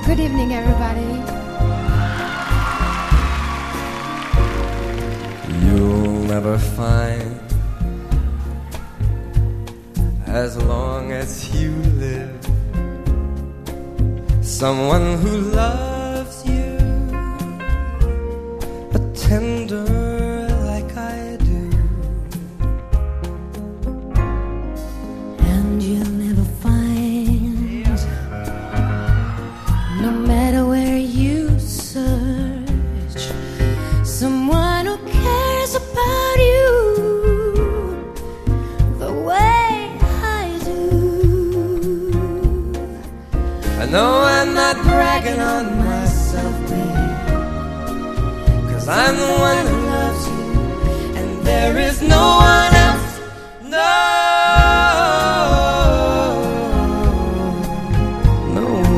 Good evening, everybody. You'll never find, as long as you live, someone who loves you tender like I do. And you'll never find, no matter where you search, someone who cares about you the way I do. I know I'm not bragging on myself, babe, 'cause I'm the one who loves you, and there is no one